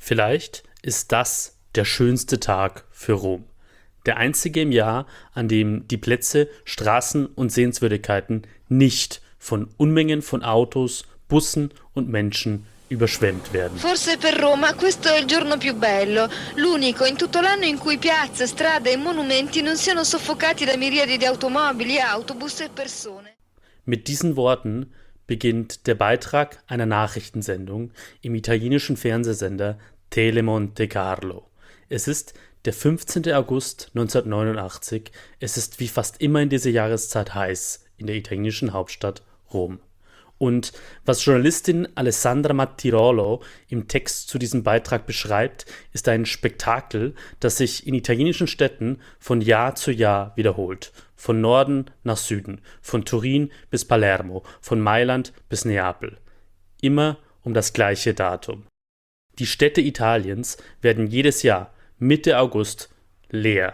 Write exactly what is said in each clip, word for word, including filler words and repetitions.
Vielleicht ist das der schönste Tag für Rom. Der einzige im Jahr, an dem die Plätze, Straßen und Sehenswürdigkeiten nicht von Unmengen von Autos, Bussen und Menschen überschwemmt werden. Forse per Roma questo è il giorno più bello, l'unico in tutto l'anno in cui piazze, strade e monumenti non siano soffocati da miriadi di automobili, autobus e persone. Mit diesen Worten beginnt der Beitrag einer Nachrichtensendung im italienischen Fernsehsender Telemonte Carlo. Es ist der fünfzehnten August neunzehnhundertneunundachtzig. Es ist wie fast immer in dieser Jahreszeit heiß in der italienischen Hauptstadt Rom. Und was Journalistin Alessandra Mattirolo im Text zu diesem Beitrag beschreibt, ist ein Spektakel, das sich in italienischen Städten von Jahr zu Jahr wiederholt. Von Norden nach Süden, von Turin bis Palermo, von Mailand bis Neapel. Immer um das gleiche Datum. Die Städte Italiens werden jedes Jahr Mitte August leer.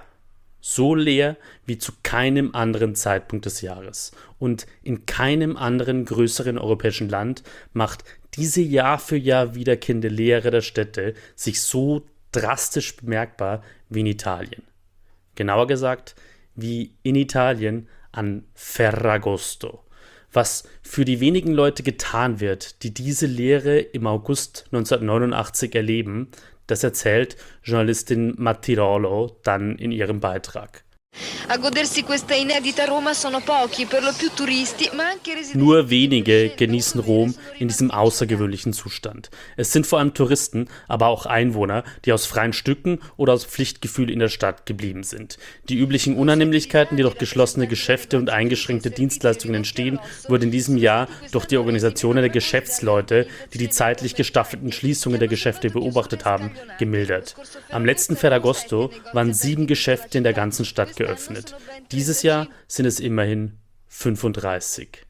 So leer wie zu keinem anderen Zeitpunkt des Jahres. Und in keinem anderen größeren europäischen Land macht diese Jahr für Jahr wiederkehrende Leere der Städte sich so drastisch bemerkbar wie in Italien. Genauer gesagt, wie in Italien an Ferragosto. Was für die wenigen Leute getan wird, die diese Leere im August neunzehnhundertneunundachtzig erleben, das erzählt Journalistin Mattirolo dann in ihrem Beitrag. A godersi questa inedita Roma sono pochi, per lo più turisti, ma anche residenti. Nur wenige genießen Rom in diesem außergewöhnlichen Zustand. Es sind vor allem Touristen, aber auch Einwohner, die aus freien Stücken oder aus Pflichtgefühl in der Stadt geblieben sind. Die üblichen Unannehmlichkeiten, die durch geschlossene Geschäfte und eingeschränkte Dienstleistungen entstehen, wurden in diesem Jahr durch die Organisationen der Geschäftsleute, die die zeitlich gestaffelten Schließungen der Geschäfte beobachtet haben, gemildert. Am letzten Ferragosto waren sieben Geschäfte in der ganzen Stadt geöffnet. Geöffnet. Dieses Jahr sind es immerhin fünfunddreißig.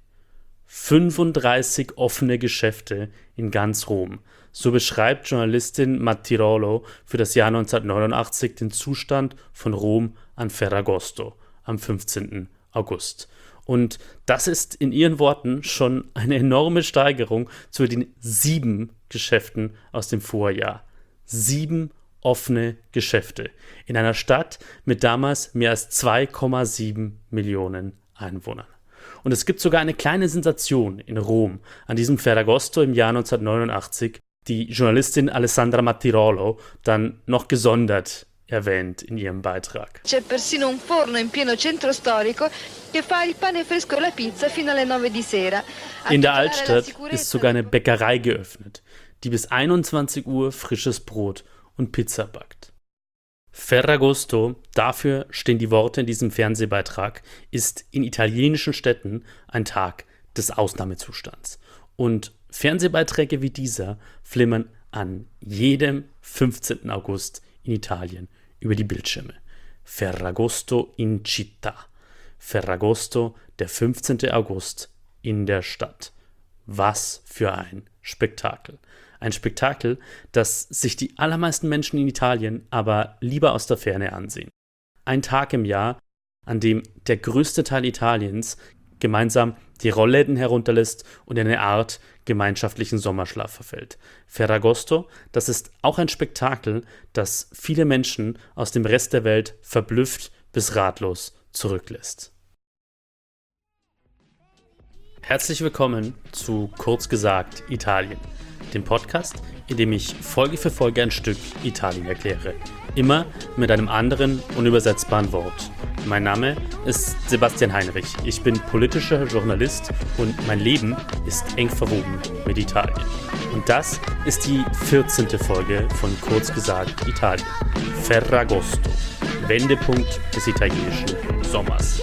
fünfunddreißig offene Geschäfte in ganz Rom. So beschreibt Journalistin Mattirolo für das Jahr neunzehnhundertneunundachtzig den Zustand von Rom an Ferragosto am fünfzehnten August. Und das ist in ihren Worten schon eine enorme Steigerung zu den sieben Geschäften aus dem Vorjahr. Sieben offene Geschäfte in einer Stadt mit damals mehr als zwei Komma sieben Millionen Einwohnern. Und es gibt sogar eine kleine Sensation in Rom an diesem Ferragosto im Jahr neunzehnhundertneunundachtzig, die Journalistin Alessandra Mattirolo dann noch gesondert erwähnt in ihrem Beitrag. C'è persino un forno in pieno centro storico che fa il pane fresco e la pizza fino alle nove di sera. In der Altstadt ist sogar eine Bäckerei geöffnet, die bis einundzwanzig Uhr frisches Brot und Pizza backt. Ferragosto, dafür stehen die Worte in diesem Fernsehbeitrag, ist in italienischen Städten ein Tag des Ausnahmezustands. Und Fernsehbeiträge wie dieser flimmern an jedem fünfzehnten August in Italien über die Bildschirme. Ferragosto in città. Ferragosto, der fünfzehnten August in der Stadt. Was für ein Spektakel. Ein Spektakel, das sich die allermeisten Menschen in Italien aber lieber aus der Ferne ansehen. Ein Tag im Jahr, an dem der größte Teil Italiens gemeinsam die Rollläden herunterlässt und in eine Art gemeinschaftlichen Sommerschlaf verfällt. Ferragosto, das ist auch ein Spektakel, das viele Menschen aus dem Rest der Welt verblüfft bis ratlos zurücklässt. Herzlich willkommen zu Kurz gesagt Italien, dem Podcast, in dem ich Folge für Folge ein Stück Italien erkläre. Immer mit einem anderen, unübersetzbaren Wort. Mein Name ist Sebastian Heinrich. Ich bin politischer Journalist und mein Leben ist eng verwoben mit Italien. Und das ist die vierzehnte Folge von Kurz gesagt Italien. Ferragosto, Wendepunkt des italienischen Sommers.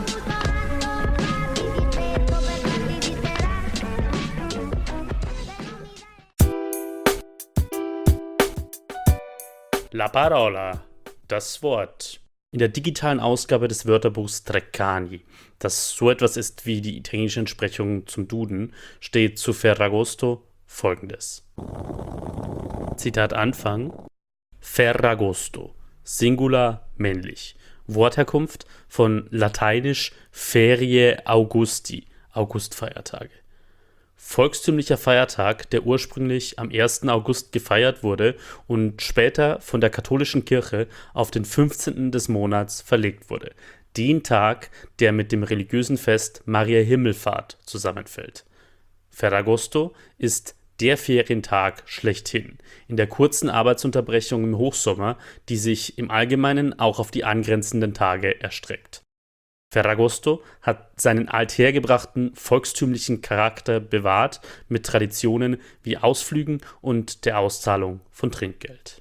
La parola, das Wort. In der digitalen Ausgabe des Wörterbuchs Treccani, das so etwas ist wie die italienische Entsprechung zum Duden, steht zu Ferragosto folgendes. Zitat Anfang. Ferragosto, Singular männlich. Wortherkunft von lateinisch Ferie Augusti, Augustfeiertage. volkstümlicher Feiertag, der ursprünglich am ersten August gefeiert wurde und später von der katholischen Kirche auf den fünfzehnten des Monats verlegt wurde. Den Tag, der mit dem religiösen Fest Maria Himmelfahrt zusammenfällt. Ferragosto ist der Ferientag schlechthin, in der kurzen Arbeitsunterbrechung im Hochsommer, die sich im Allgemeinen auch auf die angrenzenden Tage erstreckt. Ferragosto hat seinen althergebrachten volkstümlichen Charakter bewahrt mit Traditionen wie Ausflügen und der Auszahlung von Trinkgeld.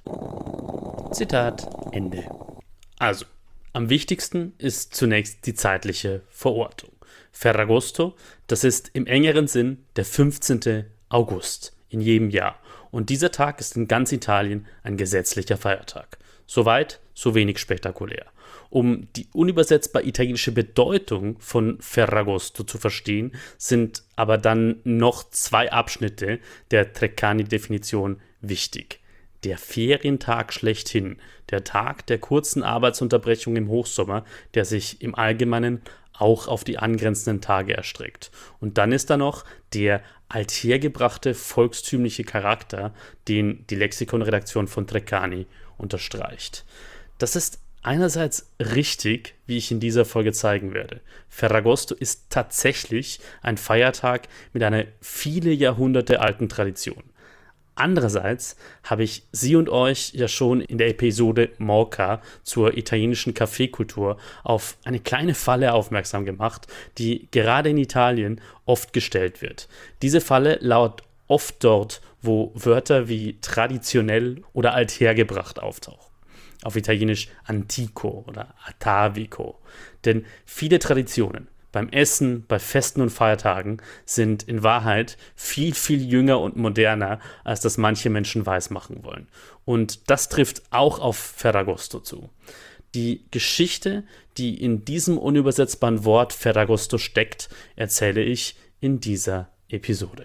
Zitat Ende. Also, am wichtigsten ist zunächst die zeitliche Verortung. Ferragosto, das ist im engeren Sinn der fünfzehnte August in jedem Jahr. Und dieser Tag ist in ganz Italien ein gesetzlicher Feiertag. Soweit, so wenig spektakulär. Um die unübersetzbar italienische Bedeutung von Ferragosto zu verstehen, sind aber dann noch zwei Abschnitte der Treccani-Definition wichtig. Der Ferientag schlechthin, der Tag der kurzen Arbeitsunterbrechung im Hochsommer, der sich im Allgemeinen auch auf die angrenzenden Tage erstreckt. Und dann ist da noch der althergebrachte volkstümliche Charakter, den die Lexikonredaktion von Treccani unterstreicht. Das ist einerseits richtig, wie ich in dieser Folge zeigen werde. Ferragosto ist tatsächlich ein Feiertag mit einer viele Jahrhunderte alten Tradition. Andererseits habe ich Sie und euch ja schon in der Episode Mocha zur italienischen Kaffeekultur auf eine kleine Falle aufmerksam gemacht, die gerade in Italien oft gestellt wird. Diese Falle lauert oft dort, wo Wörter wie traditionell oder althergebracht auftauchen. Auf Italienisch antico oder atavico. Denn viele Traditionen beim Essen, bei Festen und Feiertagen sind in Wahrheit viel, viel jünger und moderner, als das manche Menschen weismachen wollen. Und das trifft auch auf Ferragosto zu. Die Geschichte, die in diesem unübersetzbaren Wort Ferragosto steckt, erzähle ich in dieser Episode.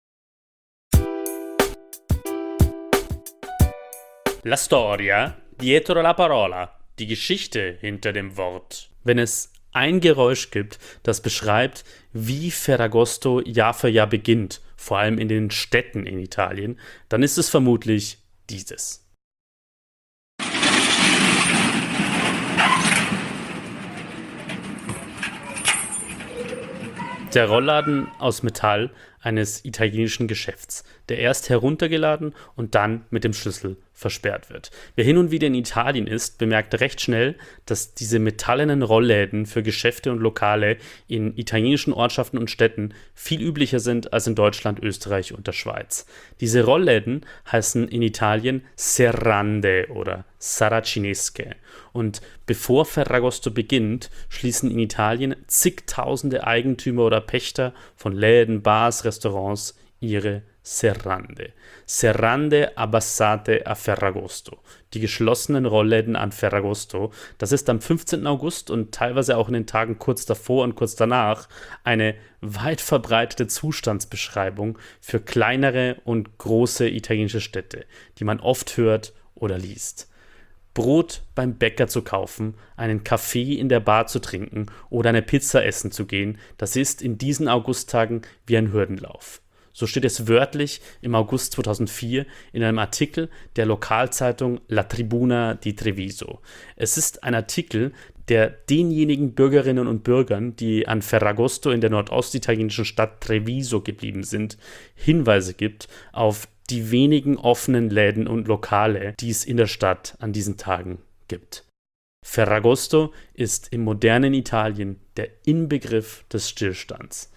La storia dietro la parola, die Geschichte hinter dem Wort. Wenn es ein Geräusch gibt, das beschreibt, wie Ferragosto Jahr für Jahr beginnt, vor allem in den Städten in Italien, dann ist es vermutlich dieses. Der Rollladen aus Metall eines italienischen Geschäfts, der erst heruntergeladen und dann mit dem Schlüssel versperrt wird. Wer hin und wieder in Italien ist, bemerkt recht schnell, dass diese metallenen Rollläden für Geschäfte und Lokale in italienischen Ortschaften und Städten viel üblicher sind als in Deutschland, Österreich und der Schweiz. Diese Rollläden heißen in Italien Serrande oder Saracinesche. Und bevor Ferragosto beginnt, schließen in Italien zigtausende Eigentümer oder Pächter von Läden, Bars, Restaurants ihre Serrande. Serrande abbassate a Ferragosto. Die geschlossenen Rollläden an Ferragosto. Das ist am fünfzehnten August und teilweise auch in den Tagen kurz davor und kurz danach eine weit verbreitete Zustandsbeschreibung für kleinere und große italienische Städte, die man oft hört oder liest. Brot beim Bäcker zu kaufen, einen Kaffee in der Bar zu trinken oder eine Pizza essen zu gehen, das ist in diesen Augusttagen wie ein Hürdenlauf. So steht es wörtlich im August zweitausendvier in einem Artikel der Lokalzeitung La Tribuna di Treviso. Es ist ein Artikel, der denjenigen Bürgerinnen und Bürgern, die an Ferragosto in der nordostitalienischen Stadt Treviso geblieben sind, Hinweise gibt auf die wenigen offenen Läden und Lokale, die es in der Stadt an diesen Tagen gibt. Ferragosto ist im modernen Italien der Inbegriff des Stillstands.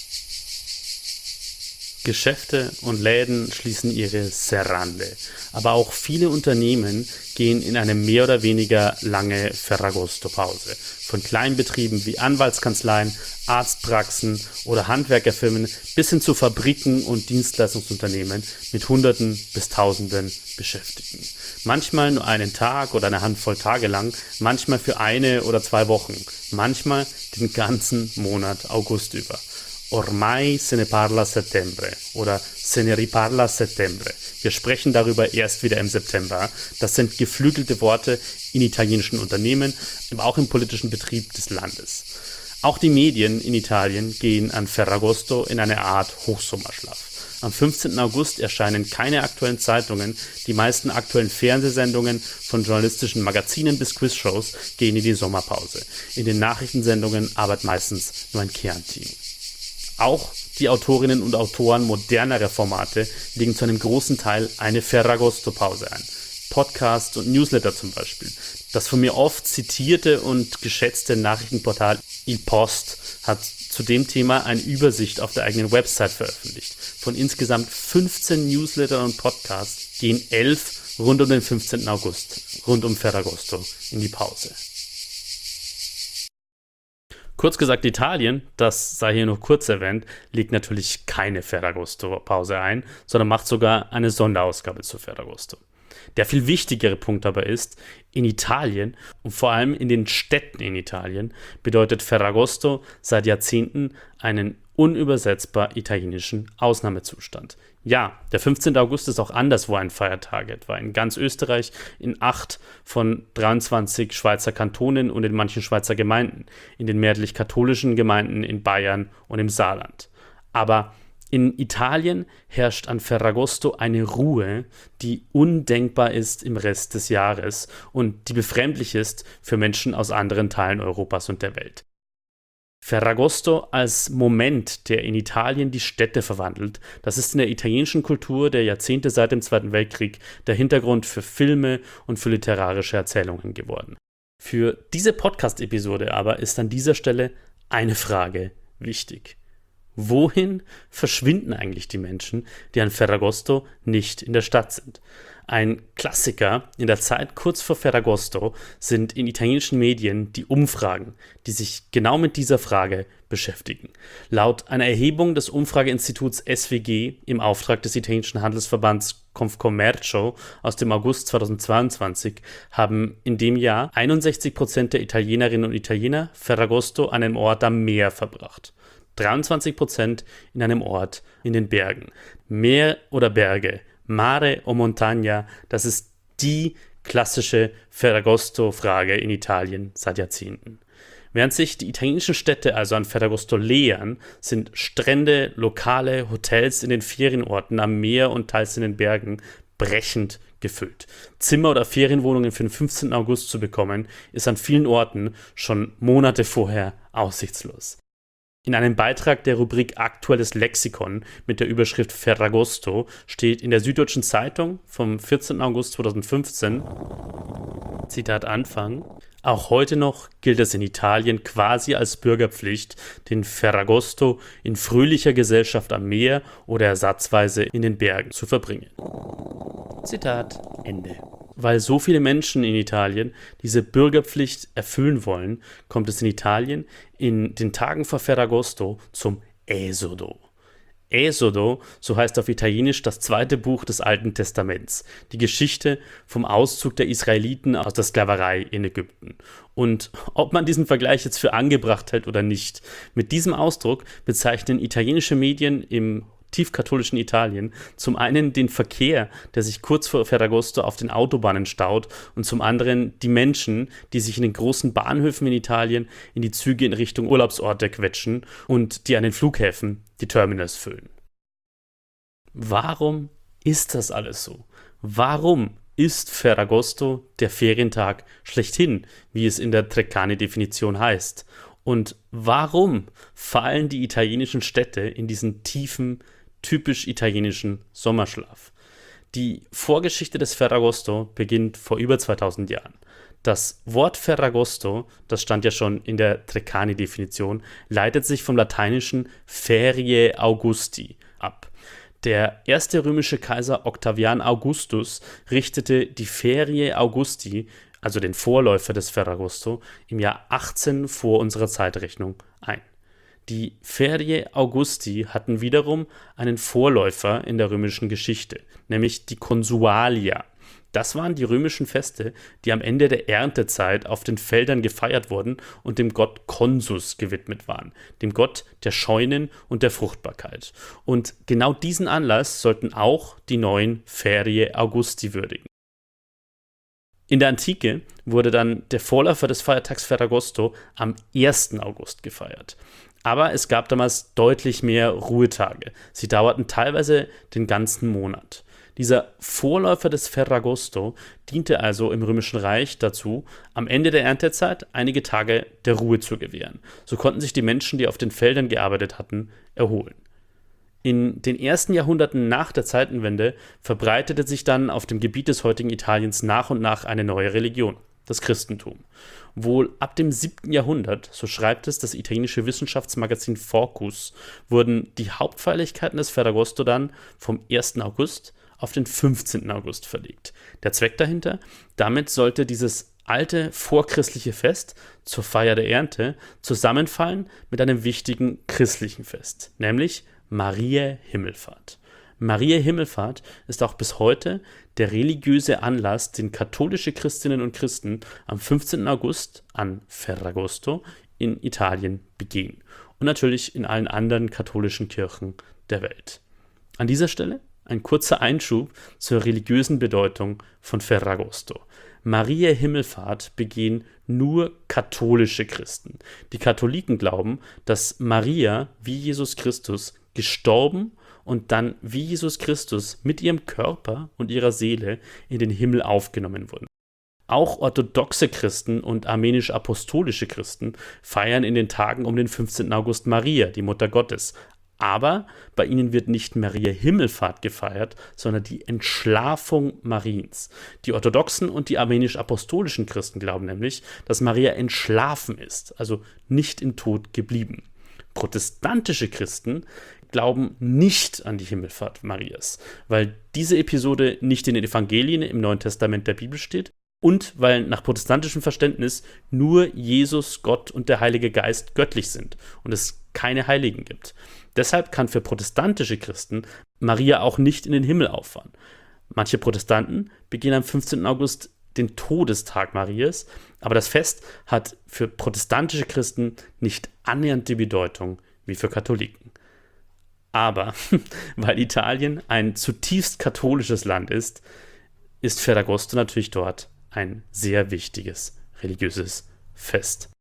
Geschäfte und Läden schließen ihre Serrande, aber auch viele Unternehmen gehen in eine mehr oder weniger lange Ferragosto-Pause. Von Kleinbetrieben wie Anwaltskanzleien, Arztpraxen oder Handwerkerfirmen bis hin zu Fabriken und Dienstleistungsunternehmen mit Hunderten bis Tausenden Beschäftigten. Manchmal nur einen Tag oder eine Handvoll Tage lang, manchmal für eine oder zwei Wochen, manchmal den ganzen Monat August über. Ormai se ne parla a settembre oder se ne riparla a settembre. Wir sprechen darüber erst wieder im September. Das sind geflügelte Worte in italienischen Unternehmen, aber auch im politischen Betrieb des Landes. Auch die Medien in Italien gehen an Ferragosto in eine Art Hochsommerschlaf. Am fünfzehnten August erscheinen keine aktuellen Zeitungen, die meisten aktuellen Fernsehsendungen von journalistischen Magazinen bis Quizshows gehen in die Sommerpause. In den Nachrichtensendungen arbeitet meistens nur ein Kernteam. Auch die Autorinnen und Autoren modernerer Formate legen zu einem großen Teil eine Ferragosto-Pause ein. Podcasts und Newsletter zum Beispiel. Das von mir oft zitierte und geschätzte Nachrichtenportal Il Post hat zu dem Thema eine Übersicht auf der eigenen Website veröffentlicht. Von insgesamt fünfzehn Newslettern und Podcasts gehen elf rund um den fünfzehnten August, rund um Ferragosto, in die Pause. Kurz gesagt, Italien, das sei hier nur kurz erwähnt, legt natürlich keine Ferragosto-Pause ein, sondern macht sogar eine Sonderausgabe zu Ferragosto. Der viel wichtigere Punkt aber ist, in Italien und vor allem in den Städten in Italien bedeutet Ferragosto seit Jahrzehnten einen unübersetzbar italienischen Ausnahmezustand. Ja, der fünfzehnten August ist auch anderswo ein Feiertag, etwa in ganz Österreich, in acht von dreiundzwanzig Schweizer Kantonen und in manchen Schweizer Gemeinden, in den mehrheitlich-katholischen Gemeinden in Bayern und im Saarland. Aber in Italien herrscht an Ferragosto eine Ruhe, die undenkbar ist im Rest des Jahres und die befremdlich ist für Menschen aus anderen Teilen Europas und der Welt. Ferragosto als Moment, der in Italien die Städte verwandelt, das ist in der italienischen Kultur der Jahrzehnte seit dem Zweiten Weltkrieg der Hintergrund für Filme und für literarische Erzählungen geworden. Für diese Podcast-Episode aber ist an dieser Stelle eine Frage wichtig. Wohin verschwinden eigentlich die Menschen, die an Ferragosto nicht in der Stadt sind? Ein Klassiker in der Zeit kurz vor Ferragosto sind in italienischen Medien die Umfragen, die sich genau mit dieser Frage beschäftigen. Laut einer Erhebung des Umfrageinstituts S W G im Auftrag des italienischen Handelsverbands Confcommercio aus dem August zweitausendzweiundzwanzig haben in dem Jahr einundsechzig Prozent der Italienerinnen und Italiener Ferragosto an einem Ort am Meer verbracht. dreiundzwanzig Prozent in einem Ort in den Bergen. Meer oder Berge, Mare o Montagna, das ist die klassische Ferragosto-Frage in Italien seit Jahrzehnten. Während sich die italienischen Städte also an Ferragosto leeren, sind Strände, Lokale, Hotels in den Ferienorten am Meer und teils in den Bergen brechend gefüllt. Zimmer oder Ferienwohnungen für den fünfzehnten August zu bekommen, ist an vielen Orten schon Monate vorher aussichtslos. In einem Beitrag der Rubrik Aktuelles Lexikon mit der Überschrift Ferragosto steht in der Süddeutschen Zeitung vom vierzehnten August zweitausendfünfzehn, Zitat Anfang, auch heute noch gilt es in Italien quasi als Bürgerpflicht, den Ferragosto in fröhlicher Gesellschaft am Meer oder ersatzweise in den Bergen zu verbringen. Zitat Ende. Weil so viele Menschen in Italien diese Bürgerpflicht erfüllen wollen, kommt es in Italien in den Tagen vor Ferragosto zum Esodo. Esodo, so heißt auf Italienisch das zweite Buch des Alten Testaments, die Geschichte vom Auszug der Israeliten aus der Sklaverei in Ägypten. Und ob man diesen Vergleich jetzt für angebracht hält oder nicht, mit diesem Ausdruck bezeichnen italienische Medien im tiefkatholischen Italien zum einen den Verkehr, der sich kurz vor Ferragosto auf den Autobahnen staut, und zum anderen die Menschen, die sich in den großen Bahnhöfen in Italien in die Züge in Richtung Urlaubsorte quetschen und die an den Flughäfen die Terminals füllen. Warum ist das alles so? Warum ist Ferragosto der Ferientag schlechthin, wie es in der Treccani-Definition heißt? Und warum fallen die italienischen Städte in diesen tiefen, typisch italienischen Sommerschlaf? Die Vorgeschichte des Ferragosto beginnt vor über zweitausend Jahren. Das Wort Ferragosto, das stand ja schon in der Treccani-Definition, leitet sich vom lateinischen Feriae Augusti ab. Der erste römische Kaiser Octavian Augustus richtete die Feriae Augusti, also den Vorläufer des Ferragosto, im Jahr achtzehn vor unserer Zeitrechnung ein. Die Feriae Augusti hatten wiederum einen Vorläufer in der römischen Geschichte, nämlich die Consualia. Das waren die römischen Feste, die am Ende der Erntezeit auf den Feldern gefeiert wurden und dem Gott Consus gewidmet waren, dem Gott der Scheunen und der Fruchtbarkeit. Und genau diesen Anlass sollten auch die neuen Feriae Augusti würdigen. In der Antike wurde dann der Vorläufer des Feiertags Ferragosto am ersten August gefeiert. Aber es gab damals deutlich mehr Ruhetage. Sie dauerten teilweise den ganzen Monat. Dieser Vorläufer des Ferragosto diente also im Römischen Reich dazu, am Ende der Erntezeit einige Tage der Ruhe zu gewähren. So konnten sich die Menschen, die auf den Feldern gearbeitet hatten, erholen. In den ersten Jahrhunderten nach der Zeitenwende verbreitete sich dann auf dem Gebiet des heutigen Italiens nach und nach eine neue Religion, das Christentum. Wohl ab dem siebten Jahrhundert, so schreibt es das italienische Wissenschaftsmagazin Focus, wurden die Hauptfeierlichkeiten des Ferragosto dann vom ersten August auf den fünfzehnten August verlegt. Der Zweck dahinter? Damit sollte dieses alte vorchristliche Fest zur Feier der Ernte zusammenfallen mit einem wichtigen christlichen Fest, nämlich Mariä Himmelfahrt. Mariä Himmelfahrt ist auch bis heute der religiöse Anlass, den katholische Christinnen und Christen am fünfzehnten August an Ferragosto in Italien begehen und natürlich in allen anderen katholischen Kirchen der Welt. An dieser Stelle ein kurzer Einschub zur religiösen Bedeutung von Ferragosto. Mariä Himmelfahrt begehen nur katholische Christen. Die Katholiken glauben, dass Maria wie Jesus Christus gestorben und dann wie Jesus Christus mit ihrem Körper und ihrer Seele in den Himmel aufgenommen wurden. Auch orthodoxe Christen und armenisch-apostolische Christen feiern in den Tagen um den fünfzehnten August Maria, die Mutter Gottes. Aber bei ihnen wird nicht Mariä Himmelfahrt gefeiert, sondern die Entschlafung Mariens. Die orthodoxen und die armenisch-apostolischen Christen glauben nämlich, dass Maria entschlafen ist, also nicht im Tod geblieben. Protestantische Christen glauben nicht an die Himmelfahrt Marias, weil diese Episode nicht in den Evangelien im Neuen Testament der Bibel steht und weil nach protestantischem Verständnis nur Jesus, Gott und der Heilige Geist göttlich sind und es keine Heiligen gibt. Deshalb kann für protestantische Christen Maria auch nicht in den Himmel auffahren. Manche Protestanten begehen am fünfzehnten August den Todestag Marias, aber das Fest hat für protestantische Christen nicht annähernd die Bedeutung wie für Katholiken. Aber weil Italien ein zutiefst katholisches Land ist, ist Ferragosto natürlich dort ein sehr wichtiges religiöses Fest.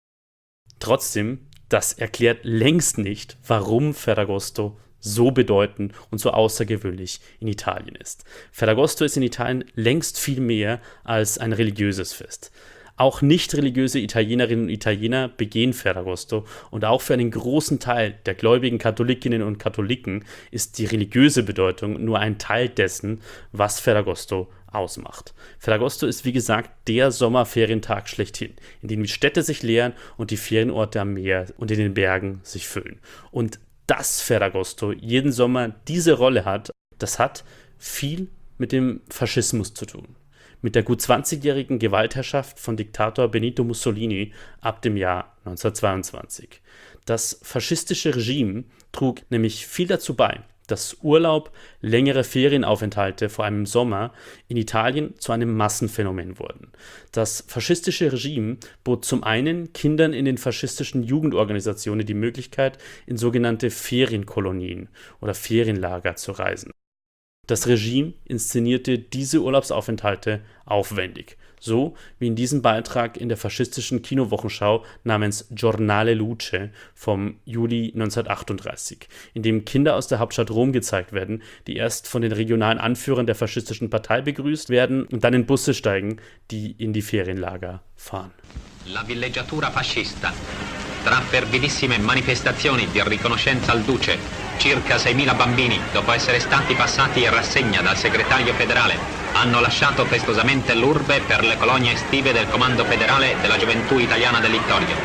Trotzdem, das erklärt längst nicht, warum Ferragosto so bedeutend und so außergewöhnlich in Italien ist. Ferragosto ist in Italien längst viel mehr als ein religiöses Fest. Auch nicht religiöse Italienerinnen und Italiener begehen Ferragosto und auch für einen großen Teil der gläubigen Katholikinnen und Katholiken ist die religiöse Bedeutung nur ein Teil dessen, was Ferragosto ausmacht. Ferragosto ist wie gesagt der Sommerferientag schlechthin, in dem die Städte sich leeren und die Ferienorte am Meer und in den Bergen sich füllen. Und dass Ferragosto jeden Sommer diese Rolle hat, das hat viel mit dem Faschismus zu tun. Mit der gut zwanzigjährigen Gewaltherrschaft von Diktator Benito Mussolini ab dem Jahr neunzehnhundertzweiundzwanzig. Das faschistische Regime trug nämlich viel dazu bei, dass Urlaub, längere Ferienaufenthalte, vor allem im Sommer, in Italien zu einem Massenphänomen wurden. Das faschistische Regime bot zum einen Kindern in den faschistischen Jugendorganisationen die Möglichkeit, in sogenannte Ferienkolonien oder Ferienlager zu reisen. Das Regime inszenierte diese Urlaubsaufenthalte aufwendig, so wie in diesem Beitrag in der faschistischen Kinowochenschau namens Giornale Luce vom Juli neunzehnhundertachtunddreißig, in dem Kinder aus der Hauptstadt Rom gezeigt werden, die erst von den regionalen Anführern der faschistischen Partei begrüßt werden und dann in Busse steigen, die in die Ferienlager fahren. La villeggiatura fascista. Tra fervidissime manifestazioni di riconoscenza al Duce, circa seimila bambini, dopo essere stati passati in rassegna dal segretario federale, hanno lasciato festosamente l'urbe per le colonie estive del Comando Federale della Gioventù Italiana del Littorio.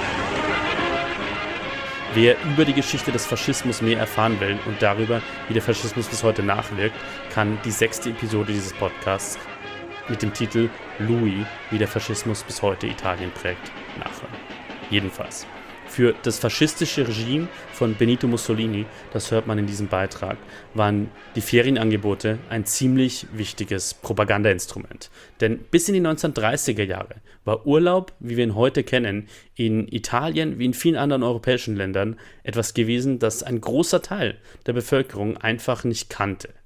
Wer über die Geschichte des Faschismus mehr erfahren will und darüber, wie der Faschismus bis heute nachwirkt, kann die sechste Episode dieses Podcasts mit dem Titel Louis, wie der Faschismus bis heute Italien prägt, nachhören. Jedenfalls. Für das faschistische Regime von Benito Mussolini, das hört man in diesem Beitrag, waren die Ferienangebote ein ziemlich wichtiges Propagandainstrument. Denn bis in die neunzehnhundertdreißiger Jahre war Urlaub, wie wir ihn heute kennen, in Italien wie in vielen anderen europäischen Ländern etwas gewesen, das ein großer Teil der Bevölkerung einfach nicht kannte.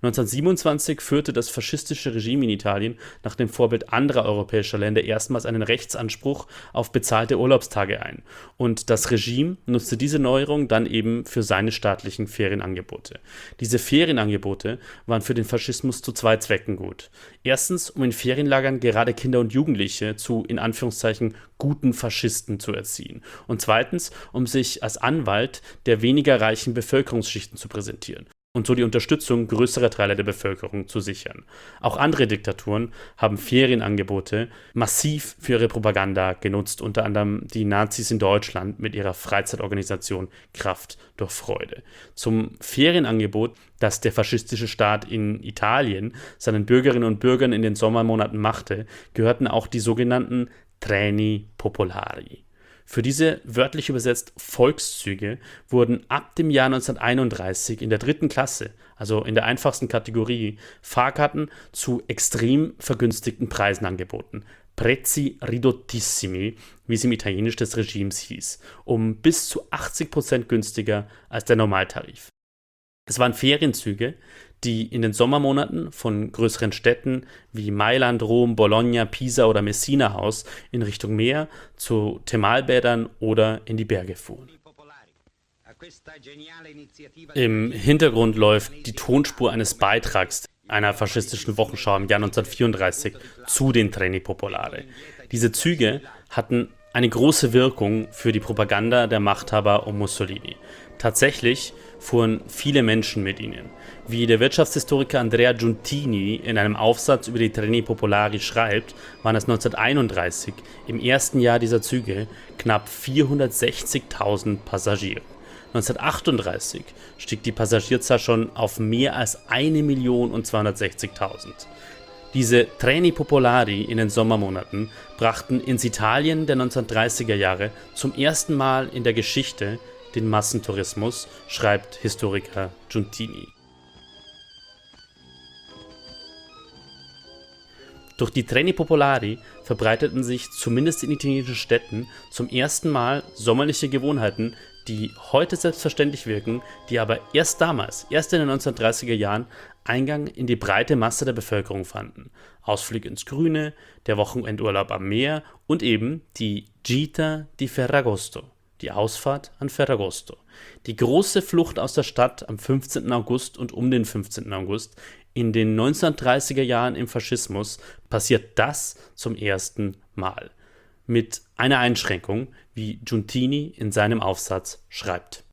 neunzehnhundertsiebenundzwanzig führte das faschistische Regime in Italien nach dem Vorbild anderer europäischer Länder erstmals einen Rechtsanspruch auf bezahlte Urlaubstage ein. Und das Regime nutzte diese Neuerung dann eben für seine staatlichen Ferienangebote. Diese Ferienangebote waren für den Faschismus zu zwei Zwecken gut. Erstens, um in Ferienlagern gerade Kinder und Jugendliche zu, in Anführungszeichen, guten Faschisten zu erziehen. Und zweitens, um sich als Anwalt der weniger reichen Bevölkerungsschichten zu präsentieren und so die Unterstützung größerer Teile der Bevölkerung zu sichern. Auch andere Diktaturen haben Ferienangebote massiv für ihre Propaganda genutzt, unter anderem die Nazis in Deutschland mit ihrer Freizeitorganisation Kraft durch Freude. Zum Ferienangebot, das der faschistische Staat in Italien seinen Bürgerinnen und Bürgern in den Sommermonaten machte, gehörten auch die sogenannten Treni Popolari. Für diese wörtlich übersetzt Volkszüge wurden ab dem Jahr neunzehnhunderteinunddreißig in der dritten Klasse, also in der einfachsten Kategorie, Fahrkarten zu extrem vergünstigten Preisen angeboten. Prezzi ridottissimi, wie es im Italienisch des Regimes hieß, um bis zu achtzig Prozent günstiger als der Normaltarif. Es waren Ferienzüge, die in den Sommermonaten von größeren Städten wie Mailand, Rom, Bologna, Pisa oder Messina aus in Richtung Meer, zu Thermalbädern oder in die Berge fuhren. Im Hintergrund läuft die Tonspur eines Beitrags einer faschistischen Wochenschau im Jahr neunzehnhundertvierunddreißig zu den Treni Popolari. Diese Züge hatten eine große Wirkung für die Propaganda der Machthaber um Mussolini. Tatsächlich fuhren viele Menschen mit ihnen. Wie der Wirtschaftshistoriker Andrea Giuntini in einem Aufsatz über die Treni Popolari schreibt, waren es neunzehnhunderteinunddreißig, im ersten Jahr dieser Züge, knapp vierhundertsechzigtausend Passagiere. neunzehnhundertachtunddreißig stieg die Passagierzahl schon auf mehr als eine Million und zweihundertsechzigtausend. Diese Treni Popolari in den Sommermonaten brachten ins Italien der neunzehnhundertdreißiger Jahre zum ersten Mal in der Geschichte den Massentourismus, schreibt Historiker Giuntini. Durch die Treni Popolari verbreiteten sich zumindest in italienischen Städten zum ersten Mal sommerliche Gewohnheiten, die heute selbstverständlich wirken, die aber erst damals, erst in den neunzehnhundertdreißiger Jahren, Eingang in die breite Masse der Bevölkerung fanden. Ausflug ins Grüne, der Wochenendurlaub am Meer und eben die Gita di Ferragosto, die Ausfahrt an Ferragosto. Die große Flucht aus der Stadt am fünfzehnten August und um den fünfzehnten August in den neunzehnhundertdreißiger Jahren im Faschismus passiert das zum ersten Mal. Mit einer Einschränkung, wie Giuntini in seinem Aufsatz schreibt.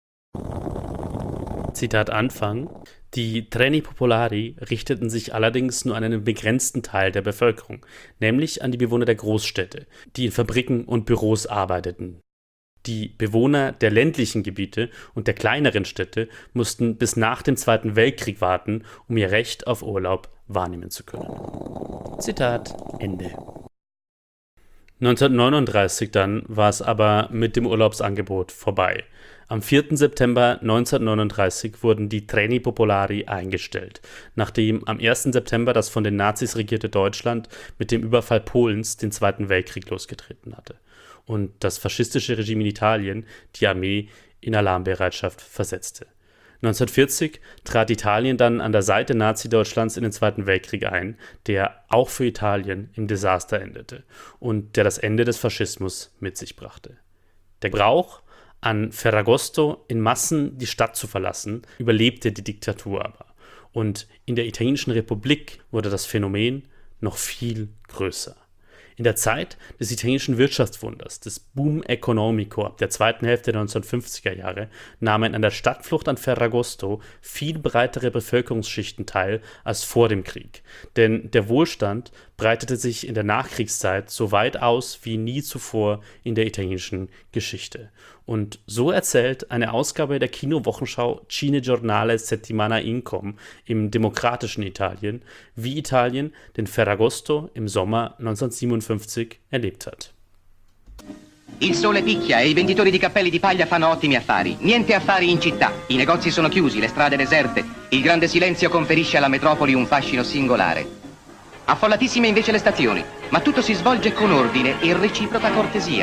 Zitat Anfang: Die Treni Popolari richteten sich allerdings nur an einen begrenzten Teil der Bevölkerung, nämlich an die Bewohner der Großstädte, die in Fabriken und Büros arbeiteten. Die Bewohner der ländlichen Gebiete und der kleineren Städte mussten bis nach dem Zweiten Weltkrieg warten, um ihr Recht auf Urlaub wahrnehmen zu können. Zitat Ende. neunzehnhundertneununddreißig dann war es aber mit dem Urlaubsangebot vorbei. Am vierten September neunzehnhundertneununddreißig wurden die Treni Popolari eingestellt, nachdem am ersten September das von den Nazis regierte Deutschland mit dem Überfall Polens den Zweiten Weltkrieg losgetreten hatte und das faschistische Regime in Italien die Armee in Alarmbereitschaft versetzte. neunzehnhundertvierzig trat Italien dann an der Seite Nazi-Deutschlands in den Zweiten Weltkrieg ein, der auch für Italien im Desaster endete und der das Ende des Faschismus mit sich brachte. Der Brauch, an Ferragosto in Massen die Stadt zu verlassen, überlebte die Diktatur aber. Und in der Italienischen Republik wurde das Phänomen noch viel größer. In der Zeit des italienischen Wirtschaftswunders, des Boom Economico ab der zweiten Hälfte der neunzehnhundertfünfziger Jahre, nahmen an der Stadtflucht an Ferragosto viel breitere Bevölkerungsschichten teil als vor dem Krieg. Denn der Wohlstand breitete sich in der Nachkriegszeit so weit aus wie nie zuvor in der italienischen Geschichte. Und so erzählt eine Ausgabe der Kinowochenschau Cinegiornale Settimana Incom im demokratischen Italien, wie Italien den Ferragosto im Sommer neunzehnhundertsiebenundfünfzig erlebt hat. Il sole picchia e i venditori di cappelli di paglia fanno ottimi affari. Niente affari in città. I negozi sono chiusi, le strade deserte. Il grande silenzio conferisce alla metropoli un fascino singolare. Affollatissime invece le stazioni, ma tutto si svolge con ordine e reciproca cortesia.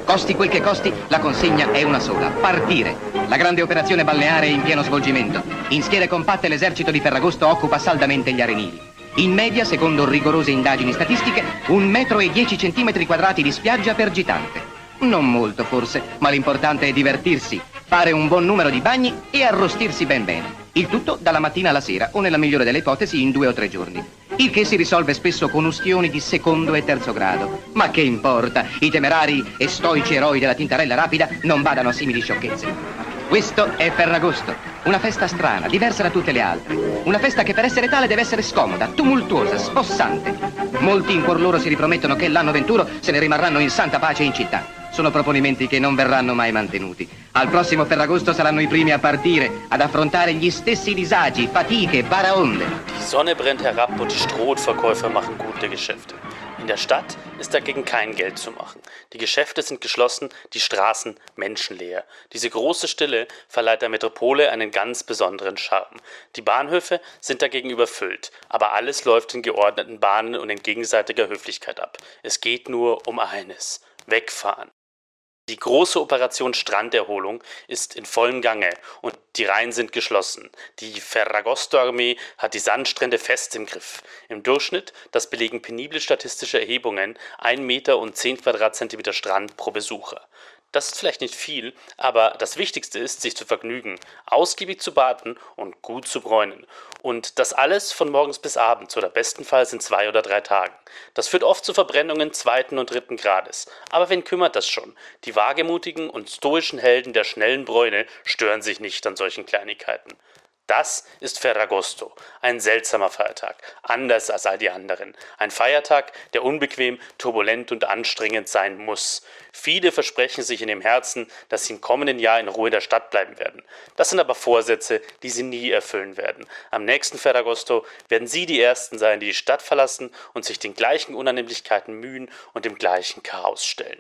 Costi quel che costi, la consegna è una sola: partire. La grande operazione balneare è in pieno svolgimento. In schiere compatte l'esercito di Ferragosto occupa saldamente gli arenili. In media, secondo rigorose indagini statistiche, un metro e dieci centimetri quadrati di spiaggia per gitante. Non molto forse, ma l'importante è divertirsi, fare un buon numero di bagni e arrostirsi ben bene. Il tutto dalla mattina alla sera, o nella migliore delle ipotesi in due o tre giorni. Il che si risolve spesso con ustioni di secondo e terzo grado. Ma che importa, i temerari e stoici eroi della tintarella rapida non badano a simili sciocchezze. Questo è Ferragosto, una festa strana, diversa da tutte le altre. Una festa che per essere tale deve essere scomoda, tumultuosa, spossante. Molti in cuor loro si ripromettono che l'anno venturo se ne rimarranno in santa pace in città. Sono proponimenti che non verranno mai mantenuti. Al prossimo Ferragosto saranno i primi a partire, ad affrontare gli stessi disagi, fatiche, baraonde. Die Sonne brennt herab und die Strohverkäufer machen gute Geschäfte. In der Stadt ist dagegen kein Geld zu machen. Die Geschäfte sind geschlossen, die Straßen menschenleer. Diese große Stille verleiht der Metropole einen ganz besonderen Charme. Die Bahnhöfe sind dagegen überfüllt, aber alles läuft in geordneten Bahnen und in gegenseitiger Höflichkeit ab. Es geht nur um eines: wegfahren. Die große Operation Stranderholung ist in vollem Gange und die Reihen sind geschlossen. Die Ferragosto-Armee hat die Sandstrände fest im Griff. Im Durchschnitt, das belegen penible statistische Erhebungen, ein Meter und zehn Quadratzentimeter Strand pro Besucher. Das ist vielleicht nicht viel, aber das Wichtigste ist, sich zu vergnügen, ausgiebig zu baden und gut zu bräunen. Und das alles von morgens bis abends oder bestenfalls in zwei oder drei Tagen. Das führt oft zu Verbrennungen zweiten und dritten Grades. Aber wen kümmert das schon? Die wagemutigen und stoischen Helden der schnellen Bräune stören sich nicht an solchen Kleinigkeiten. Das ist Ferragosto, ein seltsamer Feiertag, anders als all die anderen. Ein Feiertag, der unbequem, turbulent und anstrengend sein muss. Viele versprechen sich in dem Herzen, dass sie im kommenden Jahr in Ruhe in der Stadt bleiben werden. Das sind aber Vorsätze, die sie nie erfüllen werden. Am nächsten Ferragosto werden sie die Ersten sein, die die Stadt verlassen und sich den gleichen Unannehmlichkeiten mühen und dem gleichen Chaos stellen.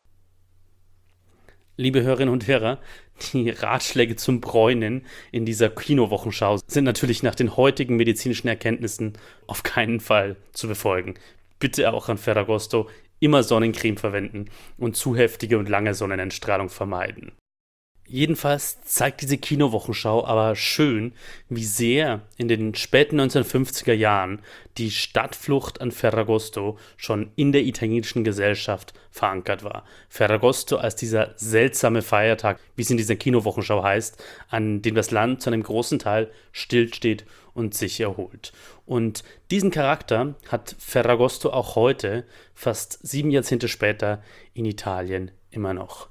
Liebe Hörerinnen und Hörer, die Ratschläge zum Bräunen in dieser Kinowochenschau sind natürlich nach den heutigen medizinischen Erkenntnissen auf keinen Fall zu befolgen. Bitte auch an Ferragosto immer Sonnencreme verwenden und zu heftige und lange Sonnenentstrahlung vermeiden. Jedenfalls zeigt diese Kinowochenschau aber schön, wie sehr in den späten neunzehnhundertfünfziger Jahren die Stadtflucht an Ferragosto schon in der italienischen Gesellschaft verankert war. Ferragosto als dieser seltsame Feiertag, wie es in dieser Kinowochenschau heißt, an dem das Land zu einem großen Teil stillsteht und sich erholt. Und diesen Charakter hat Ferragosto auch heute, fast sieben Jahrzehnte später, in Italien immer noch.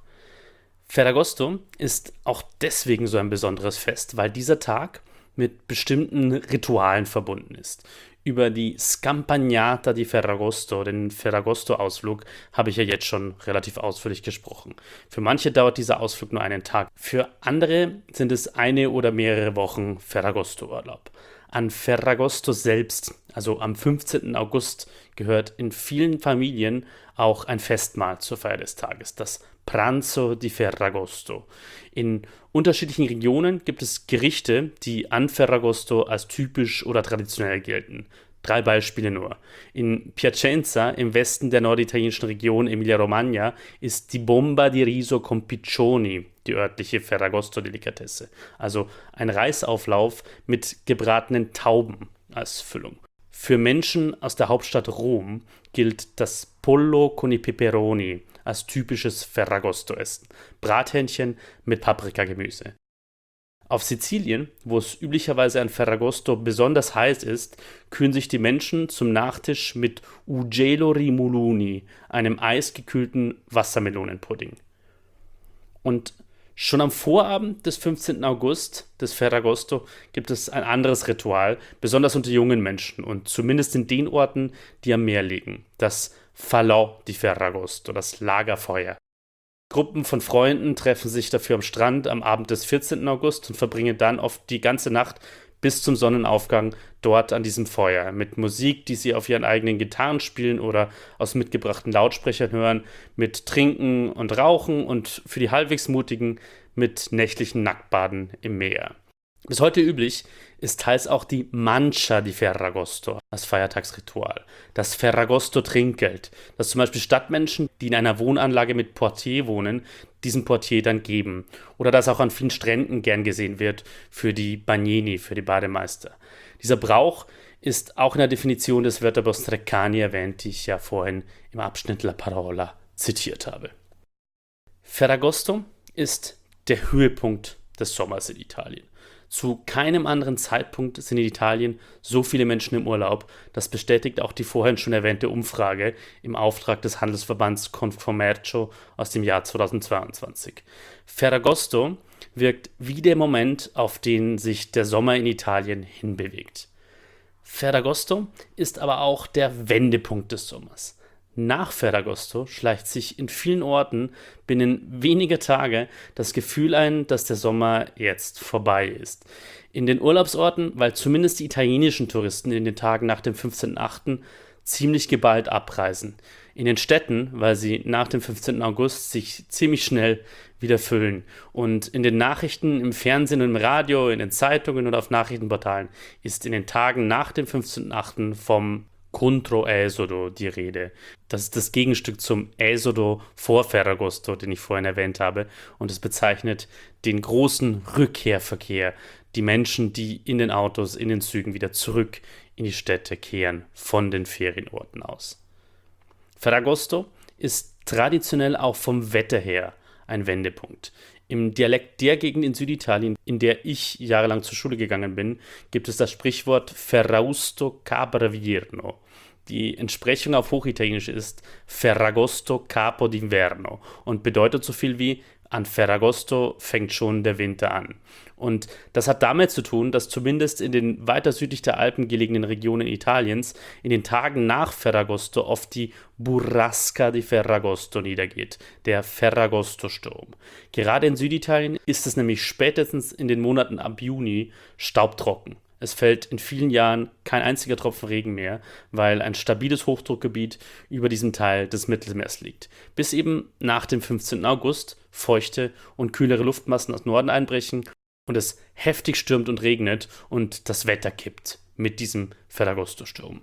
Ferragosto ist auch deswegen so ein besonderes Fest, weil dieser Tag mit bestimmten Ritualen verbunden ist. Über die Scampagnata di Ferragosto, den Ferragosto-Ausflug, habe ich ja jetzt schon relativ ausführlich gesprochen. Für manche dauert dieser Ausflug nur einen Tag, für andere sind es eine oder mehrere Wochen Ferragosto-Urlaub. An Ferragosto selbst, also am fünfzehnten August, gehört in vielen Familien auch ein Festmahl zur Feier des Tages, das Pranzo di Ferragosto. In unterschiedlichen Regionen gibt es Gerichte, die an Ferragosto als typisch oder traditionell gelten. Drei Beispiele nur. In Piacenza, im Westen der norditalienischen Region Emilia-Romagna, ist die Bomba di Riso con Piccioni die örtliche Ferragosto-Delikatesse. Also ein Reisauflauf mit gebratenen Tauben als Füllung. Für Menschen aus der Hauptstadt Rom gilt das Pollo con i peperoni als typisches Ferragosto-Essen. Brathähnchen mit Paprikagemüse. Auf Sizilien, wo es üblicherweise an Ferragosto besonders heiß ist, kühlen sich die Menschen zum Nachtisch mit Ugelo Rimuluni, einem eisgekühlten Wassermelonenpudding. Und schon am Vorabend des fünfzehnten August, des Ferragosto, gibt es ein anderes Ritual, besonders unter jungen Menschen und zumindest in den Orten, die am Meer liegen. Das Falò di Ferragosto, das Lagerfeuer. Gruppen von Freunden treffen sich dafür am Strand am Abend des vierzehnten August und verbringen dann oft die ganze Nacht bis zum Sonnenaufgang dort an diesem Feuer mit Musik, die sie auf ihren eigenen Gitarren spielen oder aus mitgebrachten Lautsprechern hören, mit Trinken und Rauchen und für die halbwegs Mutigen mit nächtlichen Nacktbaden im Meer. Bis heute üblich ist teils auch die Mancia di Ferragosto als Feiertagsritual, das Ferragosto-Trinkgeld, das zum Beispiel Stadtmenschen, die in einer Wohnanlage mit Portier wohnen, diesen Portier dann geben. Oder das auch an vielen Stränden gern gesehen wird für die Bagnini, für die Bademeister. Dieser Brauch ist auch in der Definition des Wörterbuchs Treccani erwähnt, die ich ja vorhin im Abschnitt La Parola zitiert habe. Ferragosto ist der Höhepunkt des Sommers in Italien. Zu keinem anderen Zeitpunkt sind in Italien so viele Menschen im Urlaub. Das bestätigt auch die vorhin schon erwähnte Umfrage im Auftrag des Handelsverbands Confcommercio aus dem Jahr zweitausendzweiundzwanzig. Ferragosto wirkt wie der Moment, auf den sich der Sommer in Italien hinbewegt. Ferragosto ist aber auch der Wendepunkt des Sommers. Nach Ferragosto schleicht sich in vielen Orten binnen weniger Tage das Gefühl ein, dass der Sommer jetzt vorbei ist. In den Urlaubsorten, weil zumindest die italienischen Touristen in den Tagen nach dem fünfzehnten achten ziemlich geballt abreisen. In den Städten, weil sie nach dem fünfzehnten August sich ziemlich schnell wieder füllen. Und in den Nachrichten, im Fernsehen und im Radio, in den Zeitungen und auf Nachrichtenportalen ist in den Tagen nach dem fünfzehnten achten vom Controesodo die Rede. Das ist das Gegenstück zum Esodo vor Ferragosto, den ich vorhin erwähnt habe. Und es bezeichnet den großen Rückkehrverkehr. Die Menschen, die in den Autos, in den Zügen wieder zurück in die Städte kehren, von den Ferienorten aus. Ferragosto ist traditionell auch vom Wetter her ein Wendepunkt. Im Dialekt der Gegend in Süditalien, in der ich jahrelang zur Schule gegangen bin, gibt es das Sprichwort Ferrausto Capovirno. Die Entsprechung auf Hochitalienisch ist Ferragosto Capo d'Inverno und bedeutet so viel wie an Ferragosto fängt schon der Winter an. Und das hat damit zu tun, dass zumindest in den weiter südlich der Alpen gelegenen Regionen Italiens in den Tagen nach Ferragosto oft die Burrasca di Ferragosto niedergeht, der Ferragosto-Sturm. Gerade in Süditalien ist es nämlich spätestens in den Monaten ab Juni staubtrocken. Es fällt in vielen Jahren kein einziger Tropfen Regen mehr, weil ein stabiles Hochdruckgebiet über diesem Teil des Mittelmeers liegt. Bis eben nach dem fünfzehnten August feuchte und kühlere Luftmassen aus Norden einbrechen und es heftig stürmt und regnet und das Wetter kippt mit diesem Ferragosto-Sturm.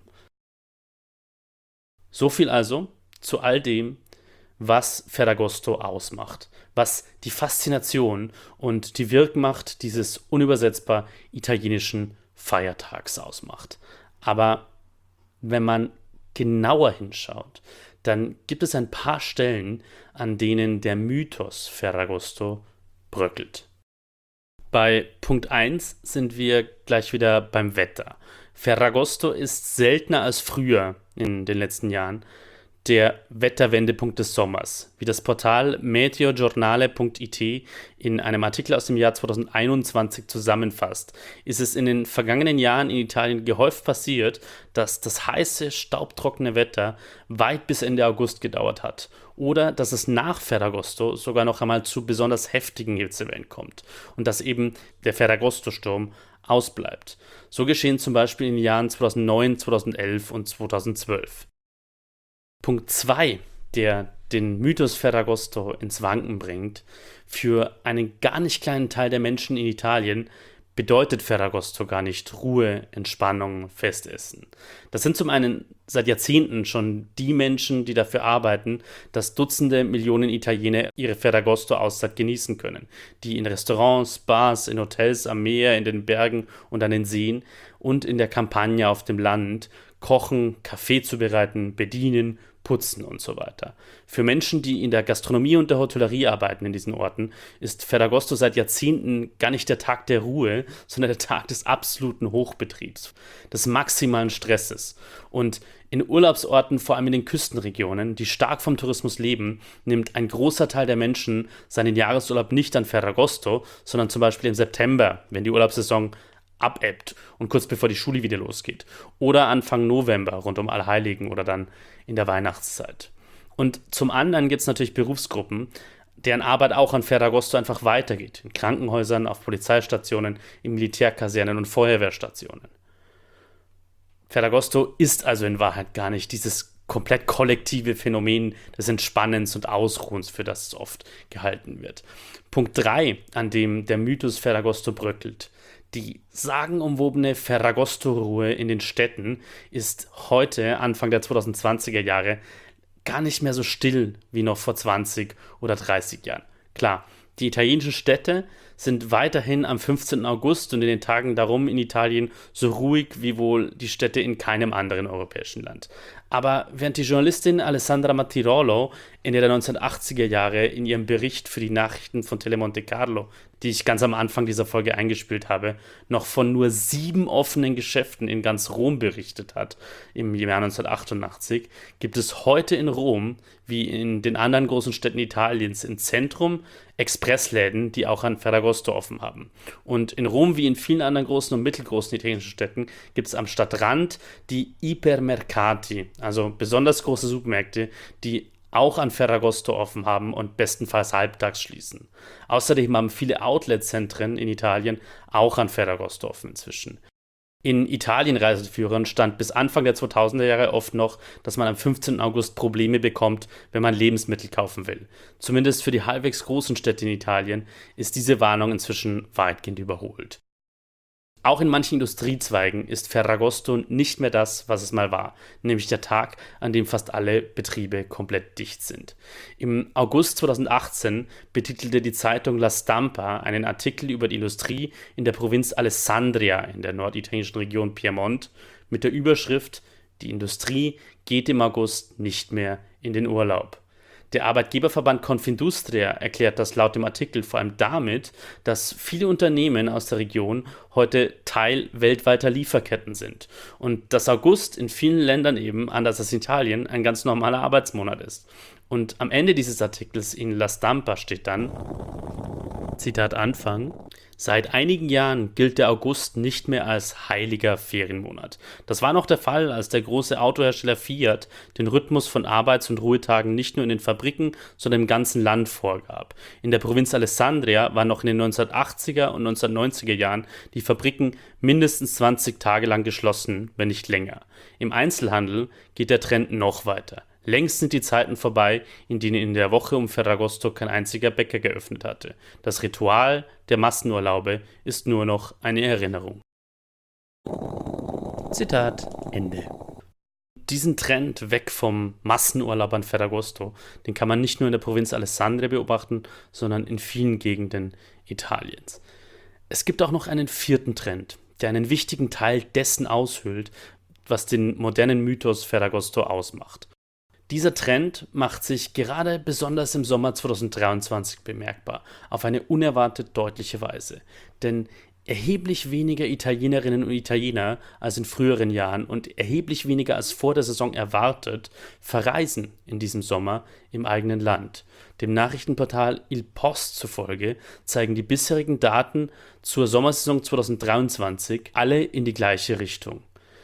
So viel also zu all dem, was Ferragosto ausmacht, was die Faszination und die Wirkmacht dieses unübersetzbar italienischen Feiertags ausmacht. Aber wenn man genauer hinschaut, dann gibt es ein paar Stellen, an denen der Mythos Ferragosto bröckelt. Bei Punkt eins sind wir gleich wieder beim Wetter. Ferragosto ist seltener als früher in den letzten Jahren der Wetterwendepunkt des Sommers. Wie das Portal meteogiornale punkt it in einem Artikel aus dem Jahr zweitausendeinundzwanzig zusammenfasst, ist es in den vergangenen Jahren in Italien gehäuft passiert, dass das heiße, staubtrockene Wetter weit bis Ende August gedauert hat oder dass es nach Ferragosto sogar noch einmal zu besonders heftigen Hitzewellen kommt und dass eben der Ferragosto-Sturm ausbleibt. So geschehen zum Beispiel in den Jahren zweitausendneun, zweitausendelf und zweitausendzwölf. Punkt zwei, der den Mythos Ferragosto ins Wanken bringt: Für einen gar nicht kleinen Teil der Menschen in Italien bedeutet Ferragosto gar nicht Ruhe, Entspannung, Festessen. Das sind zum einen seit Jahrzehnten schon die Menschen, die dafür arbeiten, dass Dutzende Millionen Italiener ihre Ferragosto-Auszeit genießen können, die in Restaurants, Bars, in Hotels am Meer, in den Bergen und an den Seen und in der Campagna auf dem Land kochen, Kaffee zubereiten, bedienen, putzen und so weiter. Für Menschen, die in der Gastronomie und der Hotellerie arbeiten in diesen Orten, ist Ferragosto seit Jahrzehnten gar nicht der Tag der Ruhe, sondern der Tag des absoluten Hochbetriebs, des maximalen Stresses. Und in Urlaubsorten, vor allem in den Küstenregionen, die stark vom Tourismus leben, nimmt ein großer Teil der Menschen seinen Jahresurlaub nicht an Ferragosto, sondern zum Beispiel im September, wenn die Urlaubssaison abebbt und kurz bevor die Schule wieder losgeht. Oder Anfang November, rund um Allerheiligen oder dann in der Weihnachtszeit. Und zum anderen gibt es natürlich Berufsgruppen, deren Arbeit auch an Ferragosto einfach weitergeht. In Krankenhäusern, auf Polizeistationen, in Militärkasernen und Feuerwehrstationen. Ferragosto ist also in Wahrheit gar nicht dieses komplett kollektive Phänomen des Entspannens und Ausruhens, für das es oft gehalten wird. Punkt drei, an dem der Mythos Ferragosto bröckelt: Die sagenumwobene Ferragosto-Ruhe in den Städten ist heute, Anfang der zweitausendzwanziger Jahre, gar nicht mehr so still wie noch vor zwanzig oder dreißig Jahren. Klar, die italienischen Städte sind weiterhin am fünfzehnten August und in den Tagen darum in Italien so ruhig wie wohl die Städte in keinem anderen europäischen Land. Aber während die Journalistin Alessandra Mattirolo Ende der neunzehnhundertachtziger Jahre in ihrem Bericht für die Nachrichten von Telemonte Carlo, die ich ganz am Anfang dieser Folge eingespielt habe, noch von nur sieben offenen Geschäften in ganz Rom berichtet hat, im Jahr neunzehnhundertachtundachtzig, gibt es heute in Rom, wie in den anderen großen Städten Italiens, im Zentrum Expressläden, die auch an Ferragosto offen haben. Und in Rom, wie in vielen anderen großen und mittelgroßen italienischen Städten, gibt es am Stadtrand die Ipermercati, also besonders große Supermärkte, die auch an Ferragosto offen haben und bestenfalls halbtags schließen. Außerdem haben viele Outlet-Zentren in Italien auch an Ferragosto offen inzwischen. In Italien-Reiseführern stand bis Anfang der zweitausender Jahre oft noch, dass man am fünfzehnten August Probleme bekommt, wenn man Lebensmittel kaufen will. Zumindest für die halbwegs großen Städte in Italien ist diese Warnung inzwischen weitgehend überholt. Auch in manchen Industriezweigen ist Ferragosto nicht mehr das, was es mal war, nämlich der Tag, an dem fast alle Betriebe komplett dicht sind. Im August zweitausendachtzehn betitelte die Zeitung La Stampa einen Artikel über die Industrie in der Provinz Alessandria in der norditalienischen Region Piemont mit der Überschrift „Die Industrie geht im August nicht mehr in den Urlaub“. Der Arbeitgeberverband Confindustria erklärt das laut dem Artikel vor allem damit, dass viele Unternehmen aus der Region heute Teil weltweiter Lieferketten sind und dass August in vielen Ländern eben, anders als in Italien, ein ganz normaler Arbeitsmonat ist. Und am Ende dieses Artikels in La Stampa steht dann, Zitat Anfang, seit einigen Jahren gilt der August nicht mehr als heiliger Ferienmonat. Das war noch der Fall, als der große Autohersteller Fiat den Rhythmus von Arbeits- und Ruhetagen nicht nur in den Fabriken, sondern im ganzen Land vorgab. In der Provinz Alessandria waren noch in den neunzehnhundertachtziger und neunzehnhundertneunziger Jahren die Fabriken mindestens zwanzig Tage lang geschlossen, wenn nicht länger. Im Einzelhandel geht der Trend noch weiter. Längst sind die Zeiten vorbei, in denen in der Woche um Ferragosto kein einziger Bäcker geöffnet hatte. Das Ritual der Massenurlaube ist nur noch eine Erinnerung. Zitat Ende. Diesen Trend weg vom Massenurlaub an Ferragosto, den kann man nicht nur in der Provinz Alessandria beobachten, sondern in vielen Gegenden Italiens. Es gibt auch noch einen vierten Trend, der einen wichtigen Teil dessen aushöhlt, was den modernen Mythos Ferragosto ausmacht. Dieser Trend macht sich gerade besonders im Sommer zweitausenddreiundzwanzig bemerkbar, auf eine unerwartet deutliche Weise. Denn erheblich weniger Italienerinnen und Italiener als in früheren Jahren und erheblich weniger als vor der Saison erwartet, verreisen in diesem Sommer im eigenen Land. Dem Nachrichtenportal Il Post zufolge zeigen die bisherigen Daten zur Sommersaison zweitausenddreiundzwanzig alle in die gleiche Richtung.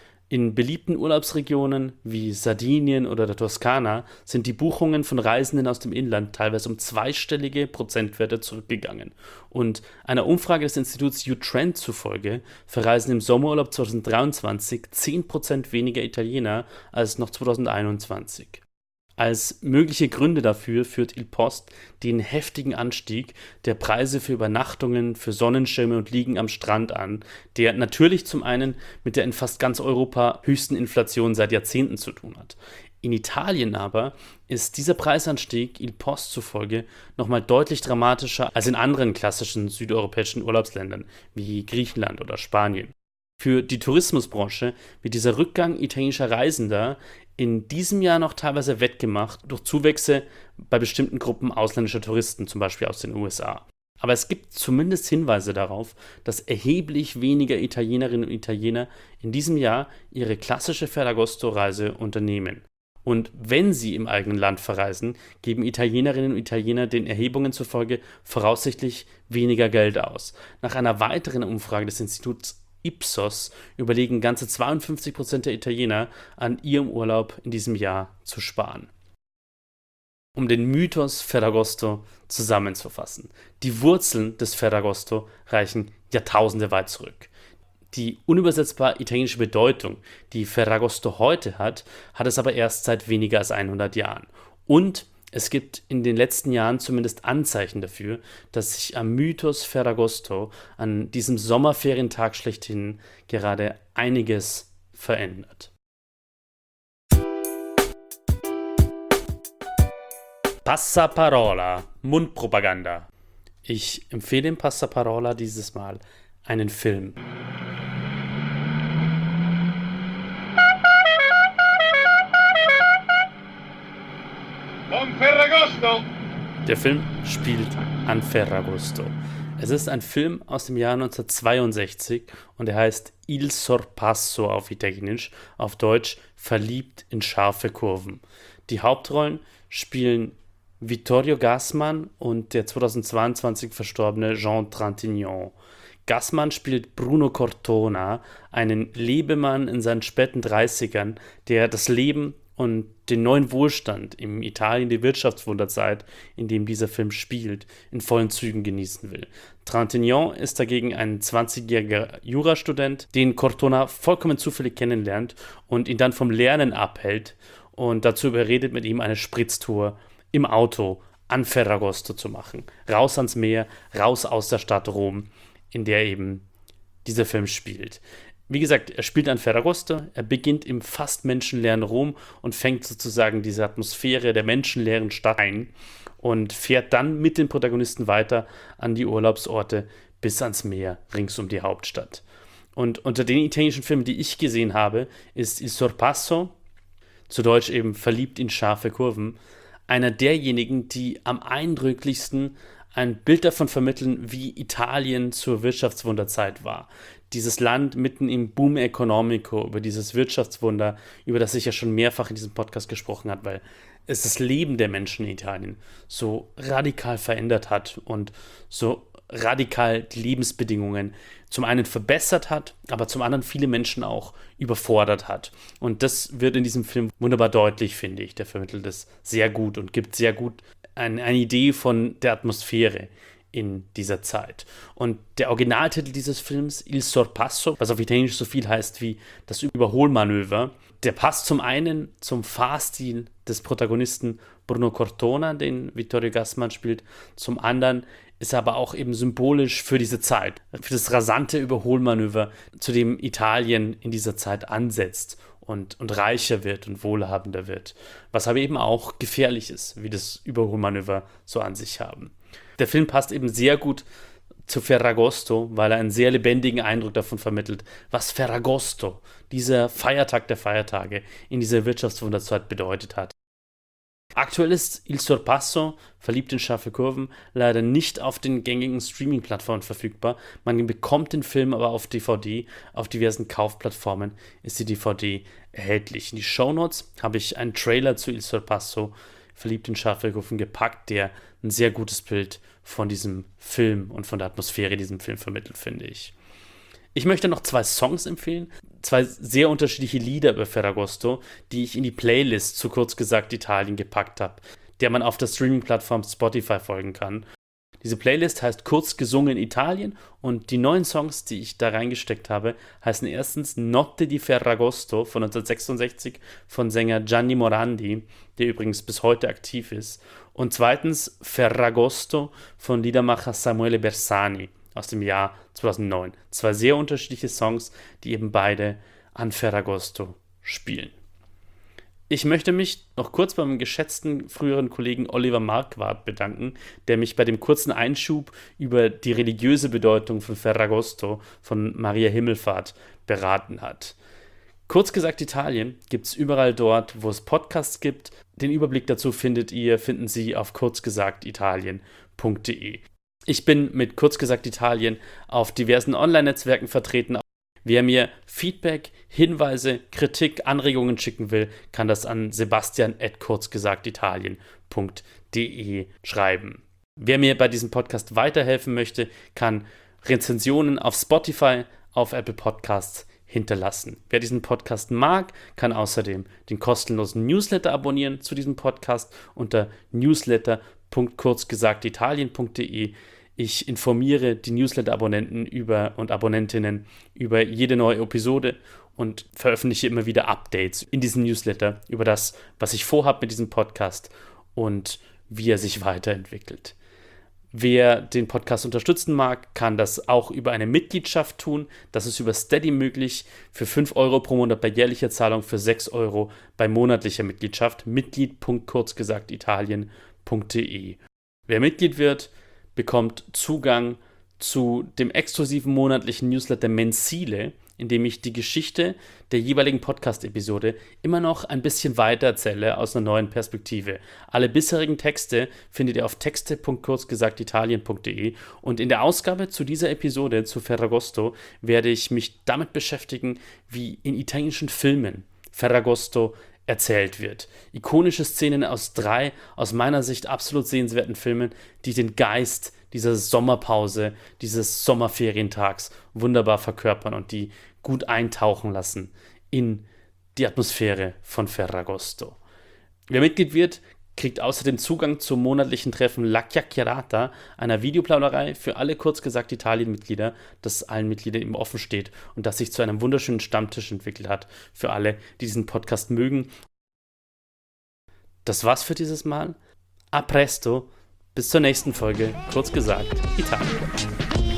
In beliebten Urlaubsregionen wie Sardinien oder der Toskana sind die Buchungen von Reisenden aus dem Inland teilweise um zweistellige Prozentwerte zurückgegangen. Und einer Umfrage des Instituts U-Trend zufolge verreisen im Sommerurlaub zweitausenddreiundzwanzig zehn Prozent weniger Italiener als noch zweitausendeinundzwanzig. Als mögliche Gründe dafür führt Il Post den heftigen Anstieg der Preise für Übernachtungen, für Sonnenschirme und Liegen am Strand an, der natürlich zum einen mit der in fast ganz Europa höchsten Inflation seit Jahrzehnten zu tun hat. In Italien aber ist dieser Preisanstieg Il Post zufolge nochmal deutlich dramatischer als in anderen klassischen südeuropäischen Urlaubsländern wie Griechenland oder Spanien. Für die Tourismusbranche wird dieser Rückgang italienischer Reisender in diesem Jahr noch teilweise wettgemacht durch Zuwächse bei bestimmten Gruppen ausländischer Touristen, zum Beispiel aus den U S A. Aber es gibt zumindest Hinweise darauf, dass erheblich weniger Italienerinnen und Italiener in diesem Jahr ihre klassische Ferragosto-Reise unternehmen. Und wenn sie im eigenen Land verreisen, geben Italienerinnen und Italiener den Erhebungen zufolge voraussichtlich weniger Geld aus. Nach einer weiteren Umfrage des Instituts Ipsos überlegen ganze zweiundfünfzig Prozent der Italiener, an ihrem Urlaub in diesem Jahr zu sparen. Um den Mythos Ferragosto zusammenzufassen. Die Wurzeln des Ferragosto reichen Jahrtausende weit zurück. Die unübersetzbar italienische Bedeutung, die Ferragosto heute hat, hat es aber erst seit weniger als hundert Jahren. Und Es gibt in den letzten Jahren zumindest Anzeichen dafür, dass sich am Mythos Ferragosto, an diesem Sommerferientag schlechthin, gerade einiges verändert. Passaparola, Mundpropaganda. Ich empfehle im Passaparola dieses Mal einen Film. Buon Ferragosto! Der Film spielt an Ferragosto. Es ist ein Film aus dem Jahr neunzehnhundertzweiundsechzig und er heißt Il Sorpasso auf Italienisch, auf Deutsch Verliebt in scharfe Kurven. Die Hauptrollen spielen Vittorio Gassman und der zweitausendzweiundzwanzig verstorbene Jean Trintignant. Gassman spielt Bruno Cortona, einen Lebemann in seinen späten dreißigern, der das Leben und den neuen Wohlstand im Italien der Wirtschaftswunderzeit, in dem dieser Film spielt, in vollen Zügen genießen will. Trintignant ist dagegen ein zwanzigjähriger Jurastudent, den Cortona vollkommen zufällig kennenlernt und ihn dann vom Lernen abhält und dazu überredet, mit ihm eine Spritztour im Auto an Ferragosto zu machen. Raus ans Meer, raus aus der Stadt Rom, in der eben dieser Film spielt. Wie gesagt, er spielt an Ferragosto, er beginnt im fast menschenleeren Rom und fängt sozusagen diese Atmosphäre der menschenleeren Stadt ein und fährt dann mit den Protagonisten weiter an die Urlaubsorte bis ans Meer rings um die Hauptstadt. Und unter den italienischen Filmen, die ich gesehen habe, ist Il Sorpasso, zu Deutsch eben Verliebt in scharfe Kurven, einer derjenigen, die am eindrücklichsten ein Bild davon vermitteln, wie Italien zur Wirtschaftswunderzeit war. Dieses Land mitten im Boom Economico, über dieses Wirtschaftswunder, über das ich ja schon mehrfach in diesem Podcast gesprochen habe, weil es das Leben der Menschen in Italien so radikal verändert hat und so radikal die Lebensbedingungen zum einen verbessert hat, aber zum anderen viele Menschen auch überfordert hat. Und das wird in diesem Film wunderbar deutlich, finde ich. Der vermittelt es sehr gut und gibt sehr gut ein, eine Idee von der Atmosphäre in dieser Zeit. Und der Originaltitel dieses Films, Il Sorpasso, was auf Italienisch so viel heißt wie das Überholmanöver, der passt zum einen zum Fahrstil des Protagonisten Bruno Cortona, den Vittorio Gassman spielt, zum anderen ist aber auch eben symbolisch für diese Zeit, für das rasante Überholmanöver, zu dem Italien in dieser Zeit ansetzt und, und reicher wird und wohlhabender wird, was aber eben auch gefährlich ist, wie das Überholmanöver so an sich haben. Der Film passt eben sehr gut zu Ferragosto, weil er einen sehr lebendigen Eindruck davon vermittelt, was Ferragosto, dieser Feiertag der Feiertage, in dieser Wirtschaftswunderzeit bedeutet hat. Aktuell ist Il Sorpasso, Verliebt in scharfe Kurven, leider nicht auf den gängigen Streaming-Plattformen verfügbar. Man bekommt den Film aber auf D V D. Auf diversen Kaufplattformen ist die D V D erhältlich. In die Shownotes habe ich einen Trailer zu Il Sorpasso, Verliebt in scharfe Kurven, gepackt, der ein sehr gutes Bild von diesem Film und von der Atmosphäre diesem Film vermittelt, finde ich. Ich möchte noch zwei Songs empfehlen, zwei sehr unterschiedliche Lieder über Ferragosto, die ich in die Playlist zu kurz gesagt Italien gepackt habe, der man auf der Streaming-Plattform Spotify folgen kann. Diese Playlist heißt Kurz gesungen Italien und die neuen Songs, die ich da reingesteckt habe, heißen erstens Notte di Ferragosto von neunzehnhundertsechsundsechzig von Sänger Gianni Morandi, der übrigens bis heute aktiv ist, und zweitens Ferragosto von Liedermacher Samuele Bersani aus dem Jahr zweitausendneun. Zwei sehr unterschiedliche Songs, die eben beide an Ferragosto spielen. Ich möchte mich noch kurz beim geschätzten früheren Kollegen Oliver Marquardt bedanken, der mich bei dem kurzen Einschub über die religiöse Bedeutung von Ferragosto von Maria Himmelfahrt beraten hat. Kurz gesagt Italien gibt es überall dort, wo es Podcasts gibt. Den Überblick dazu findet ihr, finden Sie auf kurzgesagtitalien punkt de. Ich bin mit Kurzgesagt Italien auf diversen Online-Netzwerken vertreten. Wer mir Feedback, Hinweise, Kritik, Anregungen schicken will, kann das an sebastian at kurzgesagtitalien punkt de schreiben. Wer mir bei diesem Podcast weiterhelfen möchte, kann Rezensionen auf Spotify, auf Apple Podcasts hinterlassen. Wer diesen Podcast mag, kann außerdem den kostenlosen Newsletter abonnieren zu diesem Podcast unter newsletter punkt kurzgesagtitalien punkt de. Ich informiere die Newsletter-Abonnenten über und Abonnentinnen über jede neue Episode und veröffentliche immer wieder Updates in diesem Newsletter über das, was ich vorhabe mit diesem Podcast und wie er sich weiterentwickelt. Wer den Podcast unterstützen mag, kann das auch über eine Mitgliedschaft tun. Das ist über Steady möglich, für fünf Euro pro Monat bei jährlicher Zahlung, für sechs Euro bei monatlicher Mitgliedschaft. Mitglied punkt kurzgesagt italien punkt de. Wer Mitglied wird, bekommt Zugang zu dem exklusiven monatlichen Newsletter Mensile, in dem ich die Geschichte der jeweiligen Podcast-Episode immer noch ein bisschen weiter erzähle aus einer neuen Perspektive. Alle bisherigen Texte findet ihr auf texte punkt kurzgesagt italien punkt de und in der Ausgabe zu dieser Episode, zu Ferragosto, werde ich mich damit beschäftigen, wie in italienischen Filmen Ferragosto erzählt wird. Ikonische Szenen aus drei, aus meiner Sicht absolut sehenswerten Filmen, die den Geist dieser Sommerpause, dieses Sommerferientags wunderbar verkörpern und die gut eintauchen lassen in die Atmosphäre von Ferragosto. Wer Mitglied wird, kriegt außerdem Zugang zum monatlichen Treffen La Chiacchierata, einer Videoplauderei für alle Kurzgesagt Italien-Mitglieder, das allen Mitgliedern eben offen steht und das sich zu einem wunderschönen Stammtisch entwickelt hat für alle, die diesen Podcast mögen. Das war's für dieses Mal. A presto, bis zur nächsten Folge Kurzgesagt Italien.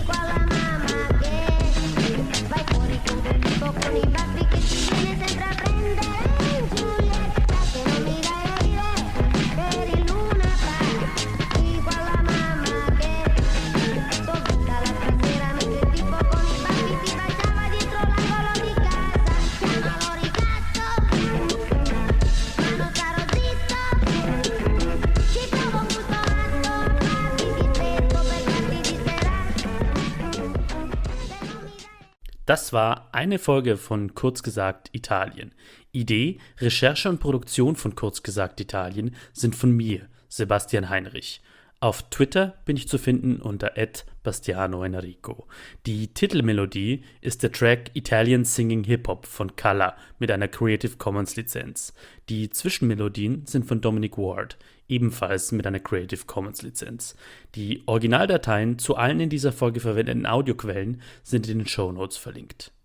Das war eine Folge von Kurzgesagt Italien. Idee, Recherche und Produktion von Kurzgesagt Italien sind von mir, Sebastian Heinrich. Auf Twitter bin ich zu finden unter at Bastiano Enrico. Die Titelmelodie ist der Track Italian Singing Hip Hop von Kalla mit einer Creative Commons Lizenz. Die Zwischenmelodien sind von Dominic Ward, ebenfalls mit einer Creative Commons Lizenz. Die Originaldateien zu allen in dieser Folge verwendeten Audioquellen sind in den Shownotes verlinkt.